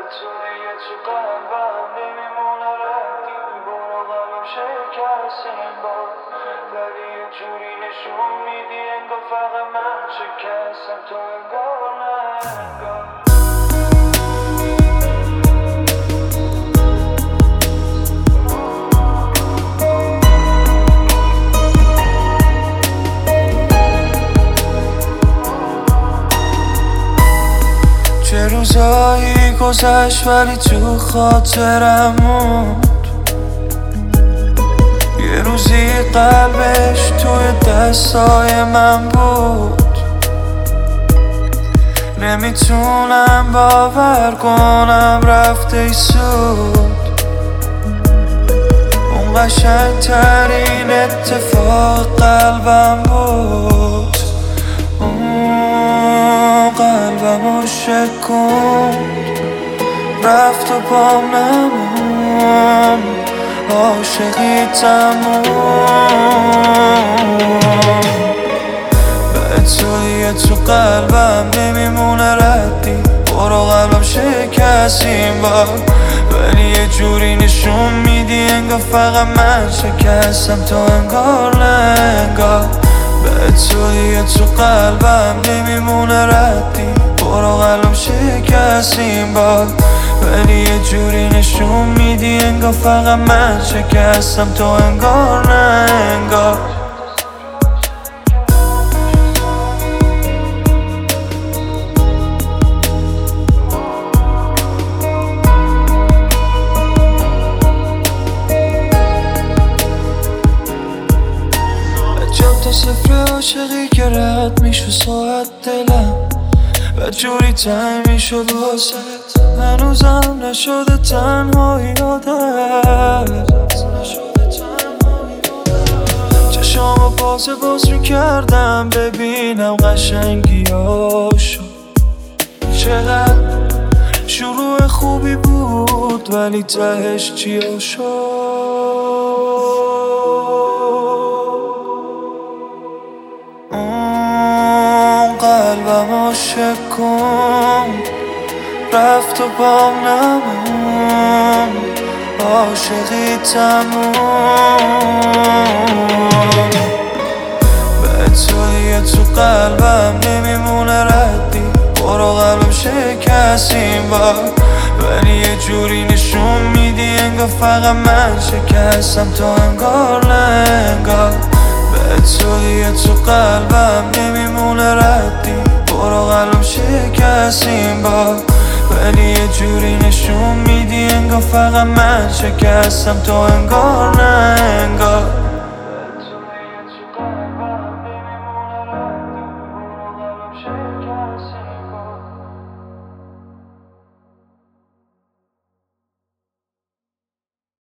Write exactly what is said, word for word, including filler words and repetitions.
توی تو قلبم نمیمونه ردی، برو قلبم شکستیم بار، ولی یه جوری نشون میدی انگار فقط من شکستم، تو انگار نه انگار. چه روزایی گذشت ولی تو خاطرم موند، یه روزی قلبش توی دستای من بود. نمیتونم باور کنم رفته ای سود، اون قشنگ ترین اتفاق قلبم بود. قلبمو شکند رفت و پام نمون، عاشقی تموم. به توی تو قلبم نمیمونه ردی، برو قلبم شکستیم بار، ولی یه جوری نشون میدی انگار فقط من شکستم، تو انگار نه انگار. به توی تو قلبم نمیمونه ردی، برو قلبم شکستیم بار، ولی یه جوری نشون میدی انگار فقط من شکستم، تو انگار نه انگار. تا صفر عاشقی که رد میشو ساعت دلم و جوری تنگ میشد واسه، هنوزم نشده تنهایی یادت. چشامو باز باز رو کردم ببینم قشنگیاشو، چقدر شروع خوبی بود ولی تهش چیا شد. قلبمو شکند رفت و بام نمون، عاشقی تموم. به توی تو قلبم نمیمونه ردی، برو قلبم شکستیم بار، ولی یه جوری نشون میدی انگار فقط من شکستم، تو انگار نه انگار. به توی تو قلبم نمیمونه ردی، برو قلبم شکستیم بار، ولی یه جوری نشون میدی انگار فقط من شکستم، تو انگار نه انگار.